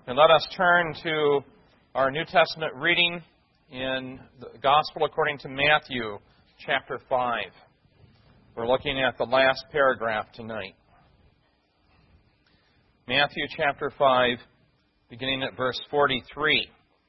And let us turn to our New Testament reading in the Gospel according to Matthew, chapter 5. We're looking at the last paragraph tonight. Matthew chapter 5, beginning at verse 43.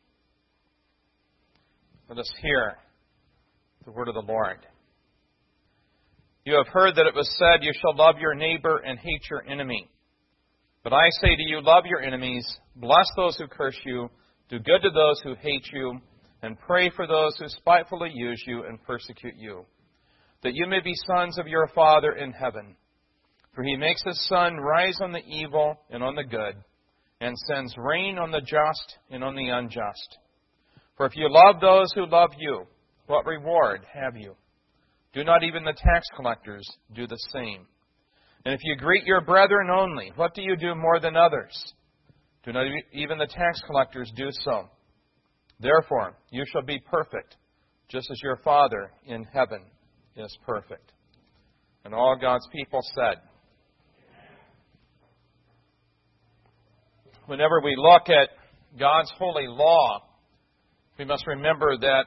Let us hear the word of the Lord. You have heard that it was said, you shall love your neighbor and hate your enemy. But I say to you, love your enemies, bless those who curse you, do good to those who hate you, and pray for those who spitefully use you and persecute you, that you may be sons of your Father in heaven. For he makes his sun rise on the evil and on the good, and sends rain on the just and on the unjust. For if you love those who love you, what reward have you? Do not even the tax collectors do the same? And if you greet your brethren only, what do you do more than others? Do not even the tax collectors do so? Therefore, you shall be perfect, just as your Father in heaven is perfect. And all God's people said. Whenever we look at God's holy law, we must remember that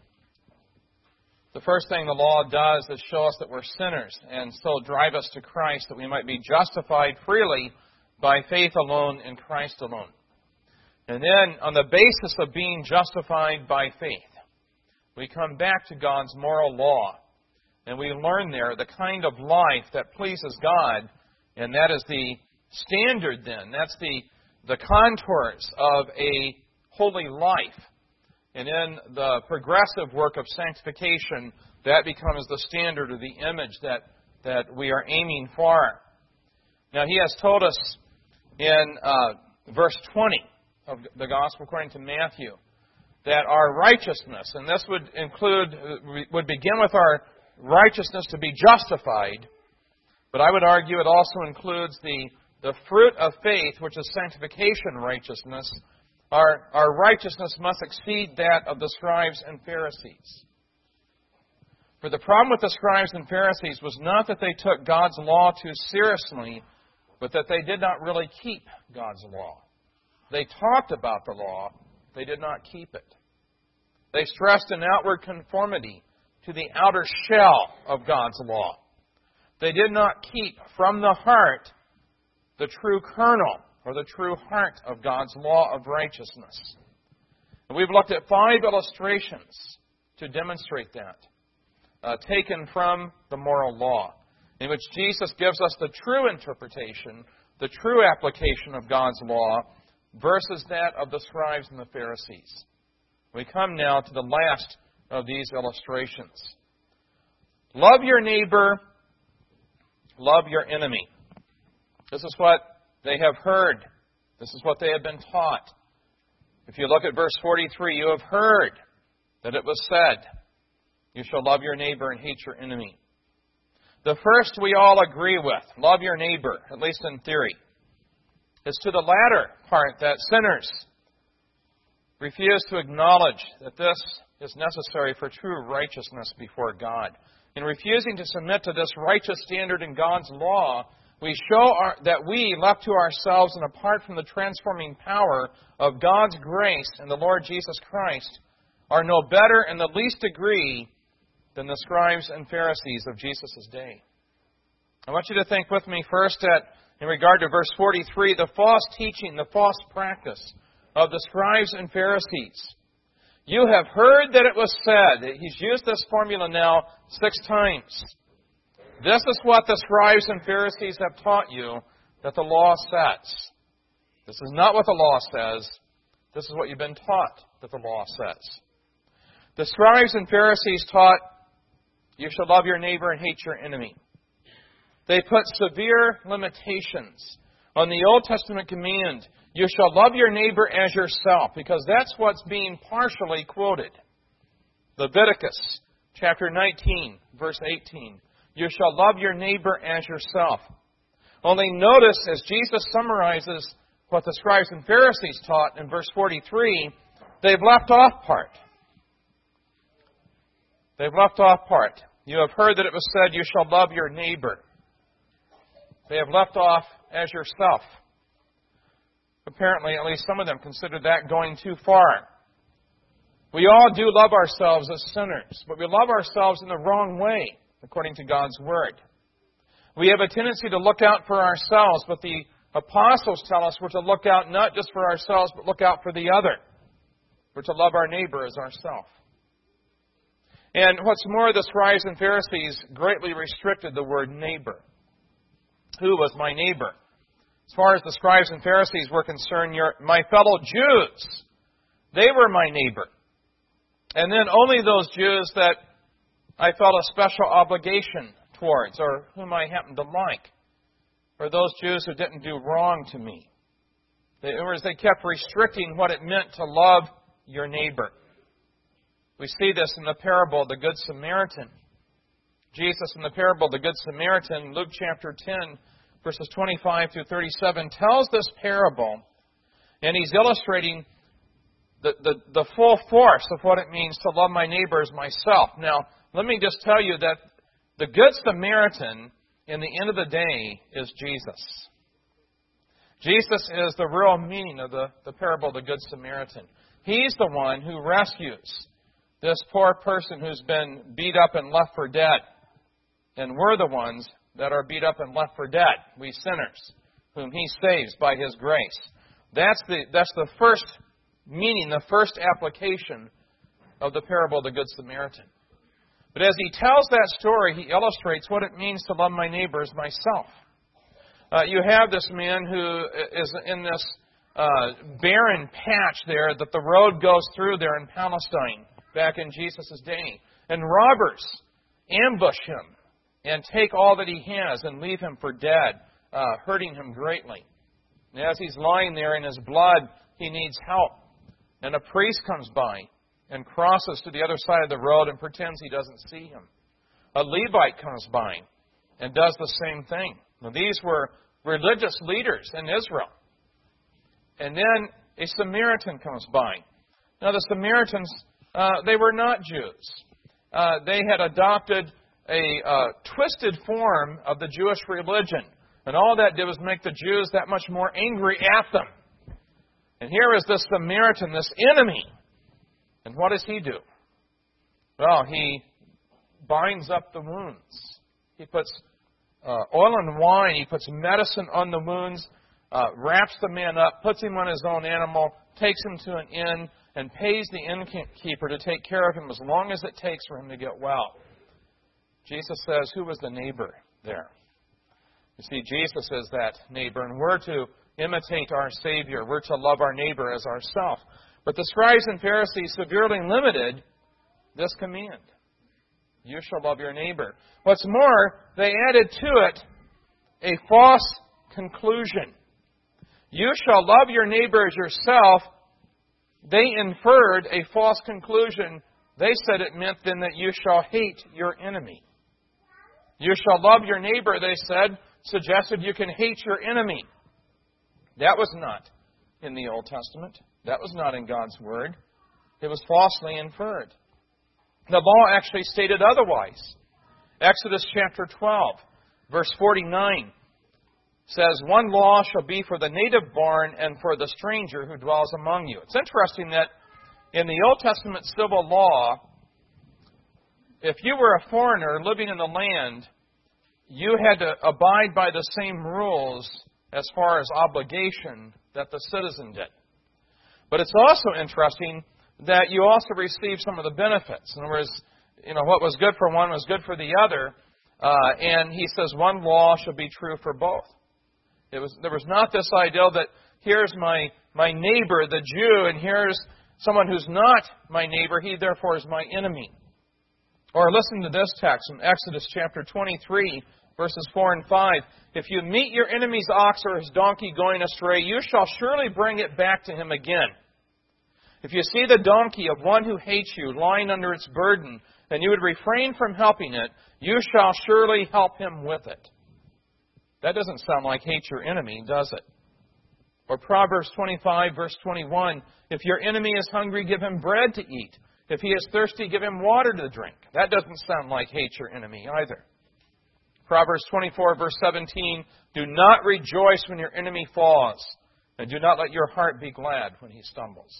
the first thing the law does is show us that we're sinners and so drive us to Christ that we might be justified freely by faith alone in Christ alone. And then on the basis of being justified by faith, we come back to God's moral law and we learn there the kind of life that pleases God, and that is the standard then. That's the contours of a holy life. And in the progressive work of sanctification, that becomes the standard or the image that we are aiming for. Now, he has told us in verse 20 of the Gospel according to Matthew that our righteousness, and this would begin with our righteousness to be justified, but I would argue it also includes the fruit of faith, which is sanctification righteousness. Our righteousness must exceed that of the scribes and Pharisees. For the problem with the scribes and Pharisees was not that they took God's law too seriously, but that they did not really keep God's law. They talked about the law, they did not keep it. They stressed an outward conformity to the outer shell of God's law. They did not keep from the heart the true kernel or the true heart of God's law of righteousness. And we've looked at 5 illustrations to demonstrate that, taken from the moral law, in which Jesus gives us the true interpretation, the true application of God's law, versus that of the scribes and the Pharisees. We come now to the last of these illustrations. Love your neighbor, love your enemy. This is what they have heard. This is what they have been taught. If you look at verse 43, you have heard that it was said, you shall love your neighbor and hate your enemy. The first we all agree with, love your neighbor, at least in theory. It's to the latter part that sinners refuse to acknowledge that this is necessary for true righteousness before God. In refusing to submit to this righteous standard in God's law, we show that we, left to ourselves and apart from the transforming power of God's grace and the Lord Jesus Christ, are no better in the least degree than the scribes and Pharisees of Jesus' day. I want you to think with me first in regard to verse 43, the false teaching, the false practice of the scribes and Pharisees. You have heard that it was said. He's used this formula now 6 times. This is what the scribes and Pharisees have taught you that the law says. This is not what the law says. This is what you've been taught that the law says. The scribes and Pharisees taught, you shall love your neighbor and hate your enemy. They put severe limitations on the Old Testament command, you shall love your neighbor as yourself, because that's what's being partially quoted. Leviticus chapter 19, verse 18. You shall love your neighbor as yourself. Only notice as Jesus summarizes what the scribes and Pharisees taught in verse 43, they've left off part. They've left off part. You have heard that it was said, you shall love your neighbor. They have left off as yourself. Apparently, at least some of them considered that going too far. We all do love ourselves as sinners, but we love ourselves in the wrong way, according to God's Word. We have a tendency to look out for ourselves, but the apostles tell us we're to look out not just for ourselves, but look out for the other. We're to love our neighbor as ourselves. And what's more, the scribes and Pharisees greatly restricted the word neighbor. Who was my neighbor? As far as the scribes and Pharisees were concerned, my fellow Jews, they were my neighbor. And then only those Jews that I felt a special obligation towards, or whom I happened to like, or those Jews who didn't do wrong to me. In other words, they kept restricting what it meant to love your neighbor. We see this in the parable of the Good Samaritan. Jesus, in the parable of the Good Samaritan, Luke chapter 10, verses 25 through 37, tells this parable, and he's illustrating the full force of what it means to love my neighbor as myself. Now, let me just tell you that the Good Samaritan, in the end of the day, is Jesus. Jesus is the real meaning of the parable of the Good Samaritan. He's the one who rescues this poor person who's been beat up and left for dead. And we're the ones that are beat up and left for dead, we sinners, whom He saves by His grace. That's the first meaning, the first application of the parable of the Good Samaritan. But as he tells that story, he illustrates what it means to love my neighbor as myself. You have this man who is in this barren patch there that the road goes through there in Palestine back in Jesus' day. And robbers ambush him and take all that he has and leave him for dead, hurting him greatly. And as he's lying there in his blood, he needs help. And a priest comes by and crosses to the other side of the road and pretends he doesn't see him. A Levite comes by and does the same thing. Now, these were religious leaders in Israel. And then a Samaritan comes by. Now, the Samaritans, they were not Jews. They had adopted a twisted form of the Jewish religion. And all that did was make the Jews that much more angry at them. And here is this Samaritan, this enemy. And what does he do? Well, he binds up the wounds. He puts oil and wine. He puts medicine on the wounds, wraps the man up, puts him on his own animal, takes him to an inn, and pays the innkeeper to take care of him as long as it takes for him to get well. Jesus says, who was the neighbor there? You see, Jesus is that neighbor, and we're to imitate our Savior. We're to love our neighbor as ourselves. But the scribes and Pharisees severely limited this command. You shall love your neighbor. What's more, they added to it a false conclusion. You shall love your neighbor as yourself. They inferred a false conclusion. They said it meant then that you shall hate your enemy. You shall love your neighbor, they said, suggested you can hate your enemy. That was not in the Old Testament. That was not in God's Word. It was falsely inferred. The law actually stated otherwise. Exodus chapter 12, verse 49 says, one law shall be for the native born and for the stranger who dwells among you. It's interesting that in the Old Testament civil law, if you were a foreigner living in the land, you had to abide by the same rules as far as obligation that the citizen did. But it's also interesting that you also receive some of the benefits. In other words, what was good for one was good for the other. And he says one law shall be true for both. There was not this idea that here's my neighbor, the Jew, and here's someone who's not my neighbor. He therefore is my enemy. Or listen to this text in Exodus chapter 23, verses 4 and 5. If you meet your enemy's ox or his donkey going astray, you shall surely bring it back to him again. If you see the donkey of one who hates you lying under its burden, and you would refrain from helping it, you shall surely help him with it. That doesn't sound like hate your enemy, does it? Or Proverbs 25, verse 21, if your enemy is hungry, give him bread to eat. If he is thirsty, give him water to drink. That doesn't sound like hate your enemy either. Proverbs 24, verse 17, do not rejoice when your enemy falls, And do not let your heart be glad when he stumbles.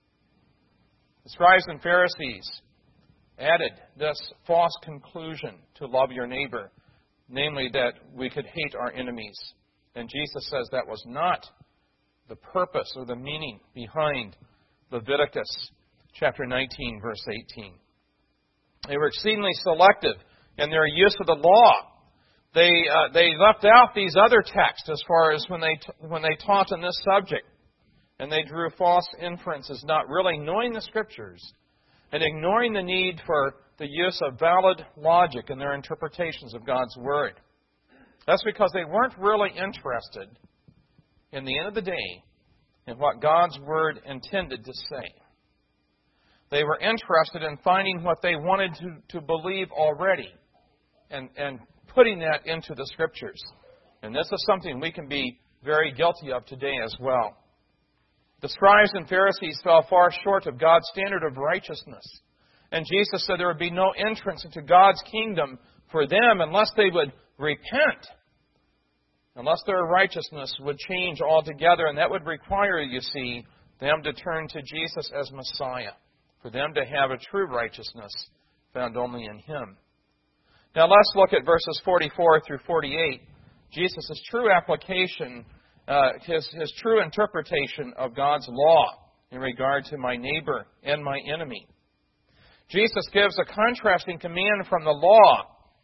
The scribes and Pharisees added this false conclusion to love your neighbor, namely that we could hate our enemies. And Jesus says that was not the purpose or the meaning behind Leviticus chapter 19, verse 18. They were exceedingly selective in their use of the law. They left out these other texts as far as when they taught on this subject. And they drew false inferences, not really knowing the Scriptures and ignoring the need for the use of valid logic in their interpretations of God's Word. That's because they weren't really interested, in the end of the day, in what God's Word intended to say. They were interested in finding what they wanted to believe already and putting that into the Scriptures. And this is something we can be very guilty of today as well. The scribes and Pharisees fell far short of God's standard of righteousness. And Jesus said there would be no entrance into God's kingdom for them unless they would repent, unless their righteousness would change altogether. And that would require, you see, them to turn to Jesus as Messiah, for them to have a true righteousness found only in Him. Now let's look at verses 44 through 48. Jesus' true application, his true interpretation of God's law in regard to my neighbor and my enemy. Jesus gives a contrasting command from the law.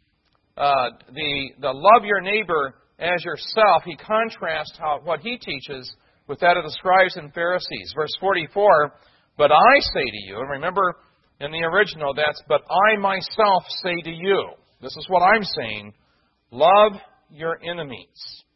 The love your neighbor as yourself. He contrasts what he teaches with that of the scribes and Pharisees. Verse 44, but I say to you, and remember in the original that's, but I myself say to you. This is what I'm saying. Love your enemies.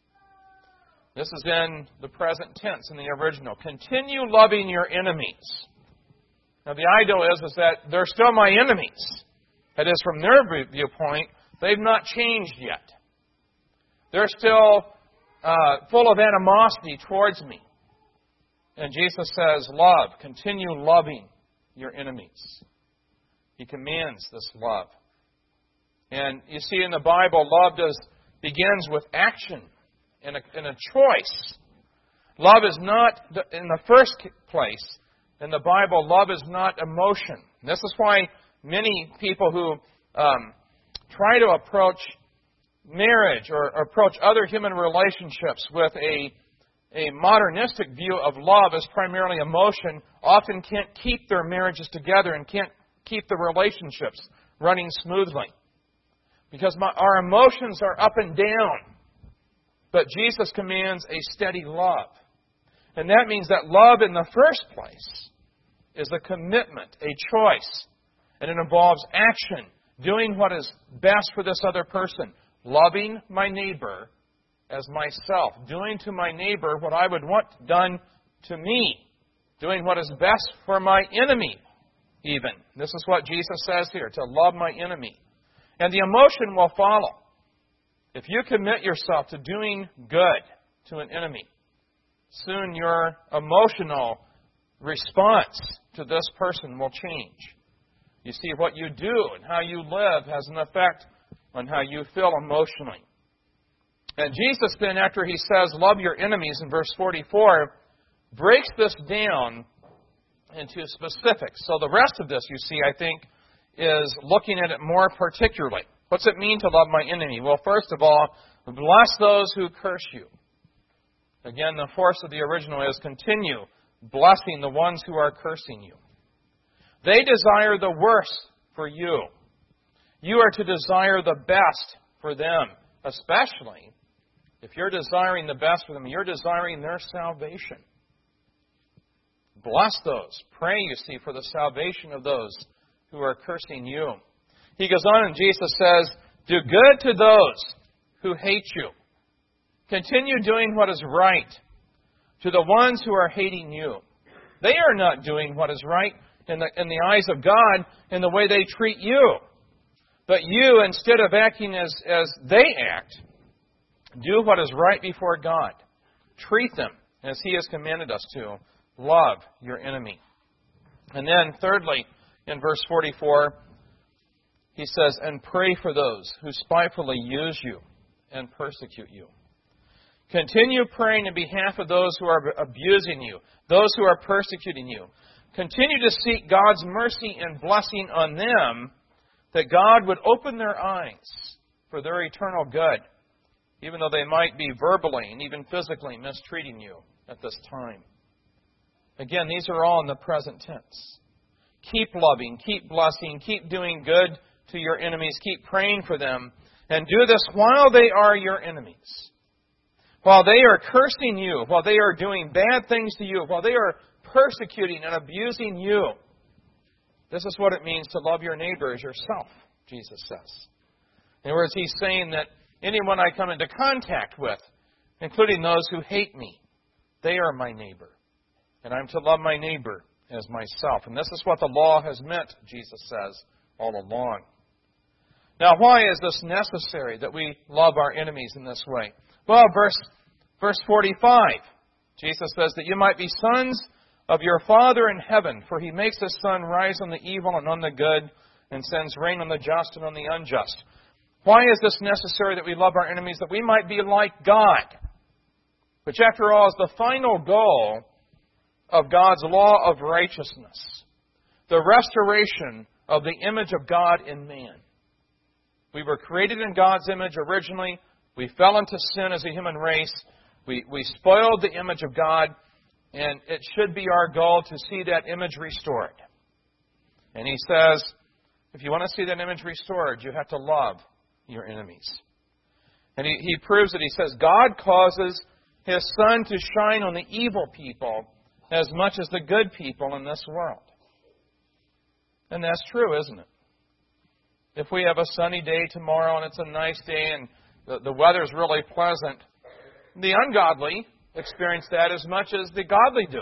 This is in the present tense in the original. Continue loving your enemies. Now the idea is that they're still my enemies. That is, from their viewpoint, they've not changed yet. They're still full of animosity towards me. And Jesus says, love, continue loving your enemies. He commands this love. And you see in the Bible, love begins with action and a choice. Love is not, in the first place, in the Bible, love is not emotion. And this is why many people who try to approach marriage or approach other human relationships with a modernistic view of love as primarily emotion often can't keep their marriages together and can't keep the relationships running smoothly. Because our emotions are up and down. But Jesus commands a steady love. And that means that love in the first place is a commitment, a choice. And it involves action, doing what is best for this other person. Loving my neighbor as myself. Doing to my neighbor what I would want done to me. Doing what is best for my enemy, even. This is what Jesus says here, to love my enemy. And the emotion will follow. If you commit yourself to doing good to an enemy, soon your emotional response to this person will change. You see, what you do and how you live has an effect on how you feel emotionally. And Jesus then, after he says, love your enemies in verse 44, breaks this down into specifics. So the rest of this, you see, I think, is looking at it more particularly. What's it mean to love my enemy? Well, first of all, bless those who curse you. Again, the force of the original is continue blessing the ones who are cursing you. They desire the worst for you. You are to desire the best for them, especially if you're desiring the best for them, you're desiring their salvation. Bless those. Pray, you see, for the salvation of those who are cursing you. He goes on and Jesus says, do good to those who hate you. Continue doing what is right to the ones who are hating you. They are not doing what is right in the eyes of God in the way they treat you. But you, instead of acting as they act, do what is right before God. Treat them as He has commanded us to. Love your enemy. And then, thirdly, in verse 44, he says, and pray for those who spitefully use you and persecute you. Continue praying in behalf of those who are abusing you, those who are persecuting you. Continue to seek God's mercy and blessing on them, that God would open their eyes for their eternal good, even though they might be verbally and even physically mistreating you at this time. Again, these are all in the present tense. Keep loving, keep blessing, keep doing good to your enemies, keep praying for them, and do this while they are your enemies. While they are cursing you, while they are doing bad things to you, while they are persecuting and abusing you. This is what it means to love your neighbor as yourself, Jesus says. In other words, He's saying that anyone I come into contact with, including those who hate me, they are my neighbor. And I'm to love my neighbor as myself. And this is what the law has meant, Jesus says, all along. Now, why is this necessary, that we love our enemies in this way? Well, verse 45, Jesus says that you might be sons of your Father in heaven, for He makes His sun rise on the evil and on the good, and sends rain on the just and on the unjust. Why is this necessary, that we love our enemies? That we might be like God, which after all is the final goal of God's law of righteousness, the restoration of the image of God in man. We were created in God's image originally. We fell into sin as a human race. We spoiled the image of God, and it should be our goal to see that image restored. And He says, if you want to see that image restored, you have to love your enemies. And he proves it. He says, God causes His sun to shine on the evil people as much as the good people in this world. And that's true, isn't it? If we have a sunny day tomorrow and it's a nice day and the weather's really pleasant, the ungodly experience that as much as the godly do.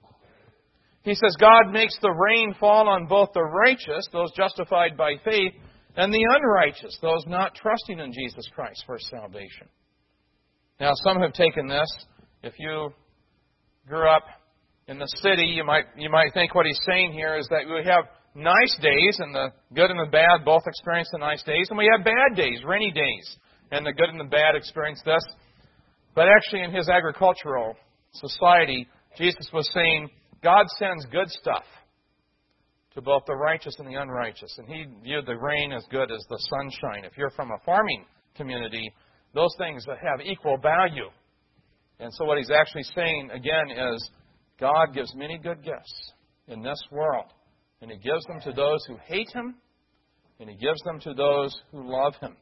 He says God makes the rain fall on both the righteous, those justified by faith, and the unrighteous, those not trusting in Jesus Christ for salvation. Now, some have taken this. If you grew up in the city, you might think what he's saying here is that we have nice days, and the good and the bad both experience the nice days, and we have bad days, rainy days, and the good and the bad experience this. But actually, in his agricultural society, Jesus was saying God sends good stuff to both the righteous and the unrighteous. And he viewed the rain as good as the sunshine. If you're from a farming community, those things have equal value. And so what he's actually saying, again, is God gives many good gifts in this world. And He gives them to those who hate Him, and He gives them to those who love Him.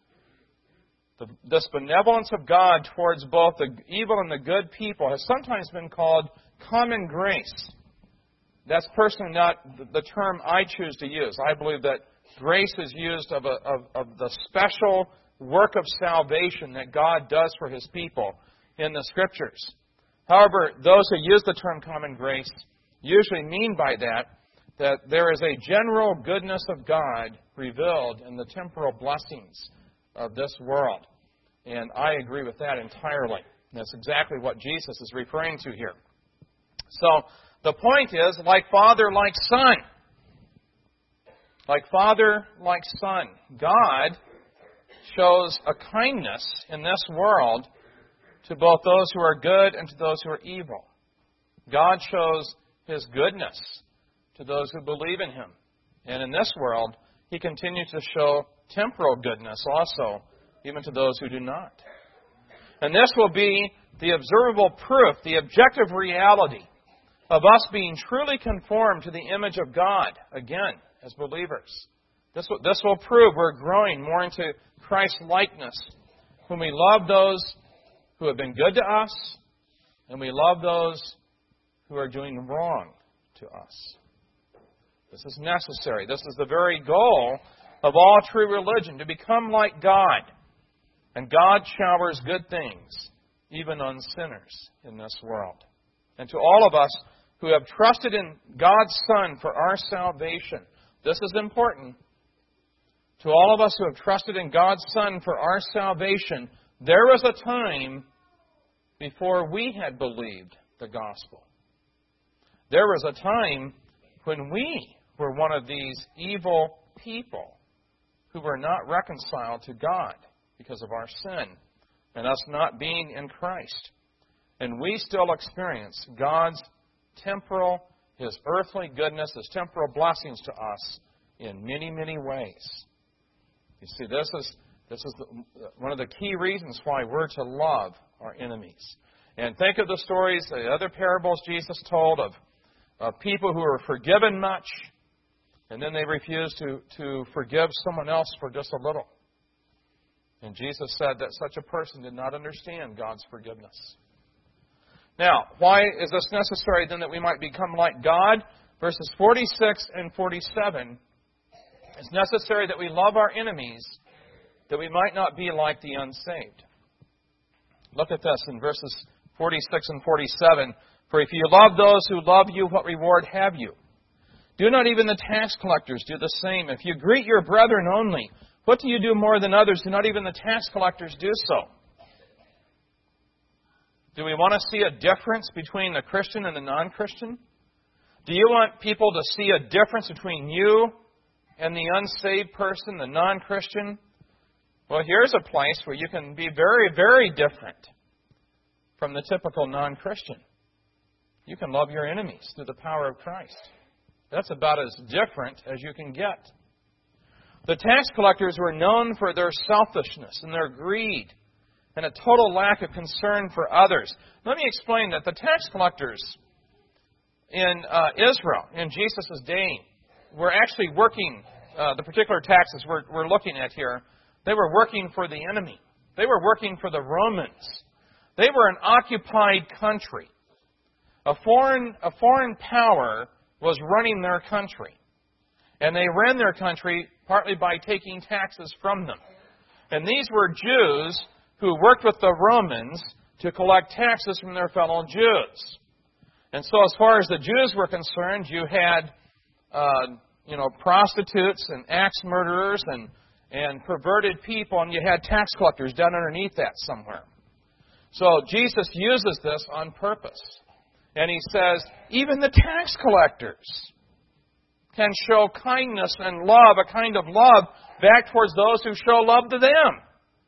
This benevolence of God towards both the evil and the good people has sometimes been called common grace. That's personally not the term I choose to use. I believe that grace is used of the special work of salvation that God does for His people in the Scriptures. However, those who use the term common grace usually mean by that there is a general goodness of God revealed in the temporal blessings of this world. And I agree with that entirely. That's exactly what Jesus is referring to here. So, the point is, like father, like son. Like father, like son. God shows a kindness in this world to both those who are good and to those who are evil. God shows His goodness to those who believe in Him. And in this world, He continues to show temporal goodness also, even to those who do not. And this will be the observable proof, the objective reality of us being truly conformed to the image of God, again, as believers. This will prove we're growing more into Christ's likeness when we love those who have been good to us and we love those who are doing wrong to us. This is necessary. This is the very goal of all true religion, to become like God. And God showers good things, even on sinners in this world. And to all of us who have trusted in God's Son for our salvation, this is important. To all of us who have trusted in God's Son for our salvation, there was a time before we had believed the gospel. There was a time when we were one of these evil people who were not reconciled to God because of our sin and us not being in Christ. And we still experience God's temporal, His earthly goodness, His temporal blessings to us in many, many ways. You see, this is one of the key reasons why we're to love our enemies. And think of the stories, the other parables Jesus told of people who are forgiven much, and then they refuse to forgive someone else for just a little. And Jesus said that such a person did not understand God's forgiveness. Now, why is this necessary then that we might become like God? Verses 46 and 47, it's necessary that we love our enemies, that we might not be like the unsaved. Look at this in verses 46 and 47. For if you love those who love you, what reward have you? Do not even the tax collectors do the same? If you greet your brethren only, what do you do more than others? Do not even the tax collectors do so? Do we want to see a difference between the Christian and the non-Christian? Do you want people to see a difference between you and the unsaved person, the non-Christian? Well, here's a place where you can be very, very different from the typical non-Christian. You can love your enemies through the power of Christ. That's about as different as you can get. The tax collectors were known for their selfishness and their greed and a total lack of concern for others. Let me explain that the tax collectors in Israel, in Jesus' day, were actually working, the particular taxes we're looking at here, they were working for the enemy. They were working for the Romans. They were an occupied country. A foreign power was running their country. And they ran their country partly by taking taxes from them. And these were Jews who worked with the Romans to collect taxes from their fellow Jews. And so as far as the Jews were concerned, you had prostitutes and axe murderers and perverted people, and you had tax collectors down underneath that somewhere. So Jesus uses this on purpose. And He says, even the tax collectors can show kindness and love, a kind of love back towards those who show love to them.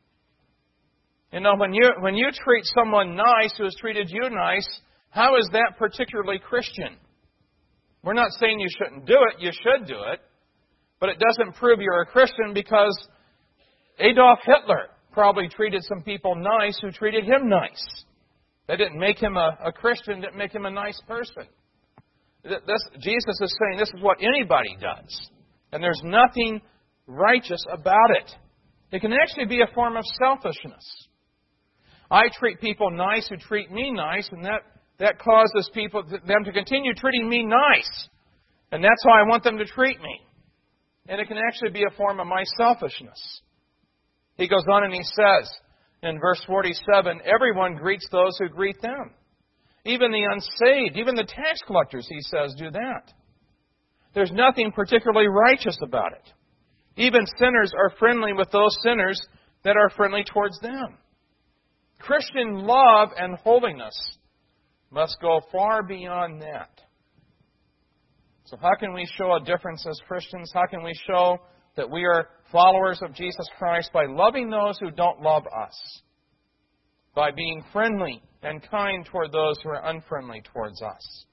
You know, when you treat someone nice who has treated you nice, how is that particularly Christian? We're not saying you shouldn't do it. You should do it. But it doesn't prove you're a Christian because Adolf Hitler probably treated some people nice who treated him nice. That didn't make him a Christian, didn't make him a nice person. Jesus is saying this is what anybody does. And there's nothing righteous about it. It can actually be a form of selfishness. I treat people nice who treat me nice, and that causes them to continue treating me nice. And that's how I want them to treat me. And it can actually be a form of my selfishness. He goes on and he says in verse 47, everyone greets those who greet them. Even the unsaved, even the tax collectors, he says, do that. There's nothing particularly righteous about it. Even sinners are friendly with those sinners that are friendly towards them. Christian love and holiness must go far beyond that. So how can we show a difference as Christians? How can we show that we are followers of Jesus Christ? By loving those who don't love us. By being friendly and kind toward those who are unfriendly towards us.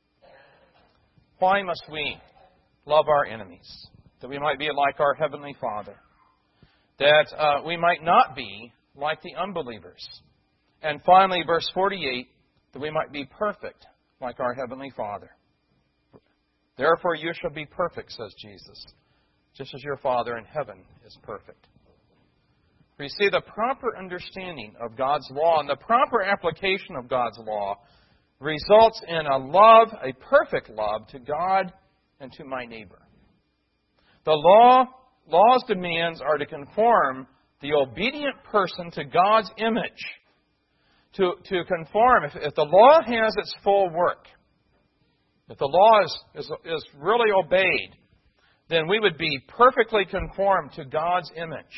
Why must we love our enemies? That we might be like our Heavenly Father. That we might not be like the unbelievers. And finally, verse 48, that we might be perfect like our Heavenly Father. Therefore you shall be perfect, says Jesus, just as your Father in heaven is perfect. For you see, the proper understanding of God's law and the proper application of God's law results in a love, a perfect love to God and to my neighbor. The law's demands are to conform the obedient person to God's image. To conform, if the law has its full work, if the law is really obeyed, then we would be perfectly conformed to God's image.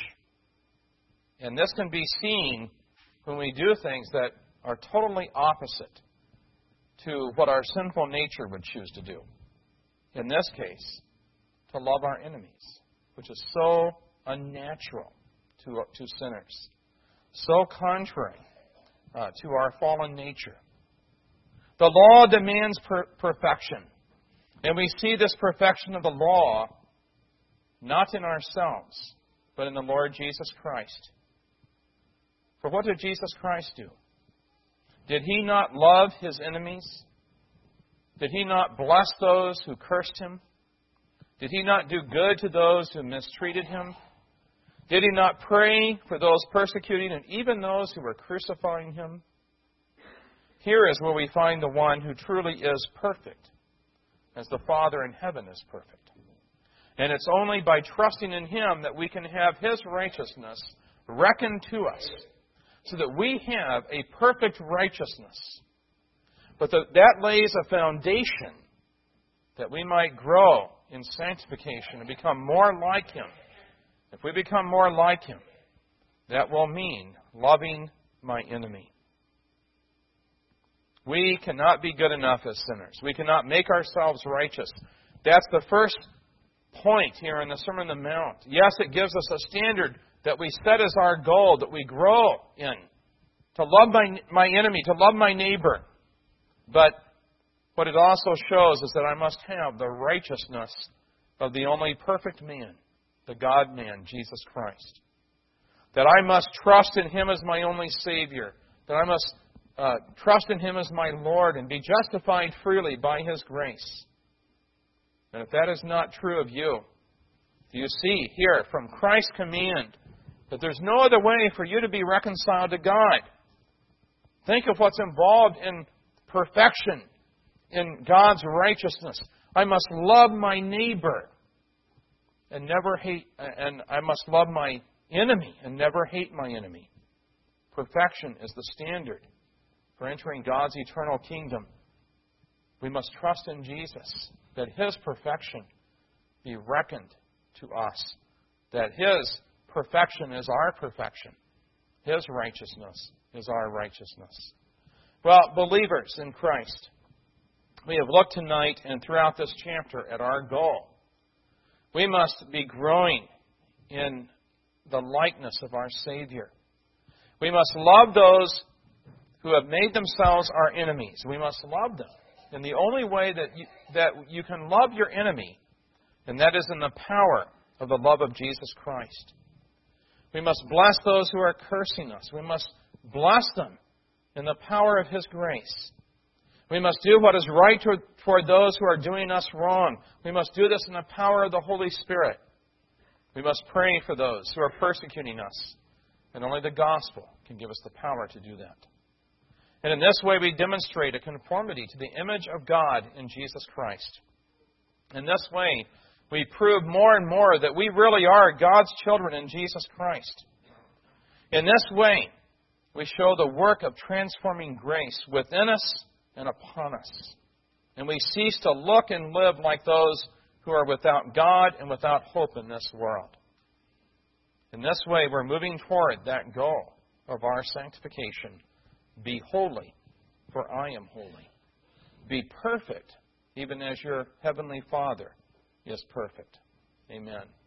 And this can be seen when we do things that are totally opposite to what our sinful nature would choose to do. In this case, to love our enemies, which is so unnatural to sinners. so contrary to our fallen nature. The law demands perfection. And we see this perfection of the law not in ourselves, but in the Lord Jesus Christ. For what did Jesus Christ do? Did He not love His enemies? Did He not bless those who cursed Him? Did He not do good to those who mistreated Him? Did He not pray for those persecuting and even those who were crucifying Him? Here is where we find the one who truly is perfect, as the Father in heaven is perfect. And it's only by trusting in Him that we can have His righteousness reckoned to us, so that we have a perfect righteousness. But that lays a foundation that we might grow in sanctification and become more like Him. If we become more like Him, that will mean loving my enemy. We cannot be good enough as sinners. We cannot make ourselves righteous. That's the first point here in the Sermon on the Mount. Yes, it gives us a standard that we set as our goal, that we grow in. To love my enemy, to love my neighbor. But what it also shows is that I must have the righteousness of the only perfect man, the God-man, Jesus Christ. That I must trust in Him as my only Savior. That I must trust in Him as my Lord and be justified freely by His grace. And if that is not true of you, do you see here from Christ's command that there's no other way for you to be reconciled to God? Think of what's involved in perfection, in God's righteousness. I must love my neighbor and never hate, and I must love my enemy and never hate my enemy. Perfection is the standard for entering God's eternal kingdom. We must trust in Jesus, that His perfection be reckoned to us, that His perfection is our perfection. His righteousness is our righteousness. Well, believers in Christ, we have looked tonight and throughout this chapter at our goal. We must be growing in the likeness of our Savior. We must love those who have made themselves our enemies. We must love them. And the only way that you can love your enemy, and that is in the power of the love of Jesus Christ. We must bless those who are cursing us. We must bless them in the power of His grace. We must do what is right toward those who are doing us wrong. We must do this in the power of the Holy Spirit. We must pray for those who are persecuting us. And only the gospel can give us the power to do that. And in this way we demonstrate a conformity to the image of God in Jesus Christ. In this way we prove more and more that we really are God's children in Jesus Christ. In this way we show the work of transforming grace within us and upon us. And we cease to look and live like those who are without God and without hope in this world. In this way, we're moving toward that goal of our sanctification. Be holy, for I am holy. Be perfect, even as your heavenly Father is perfect. Amen.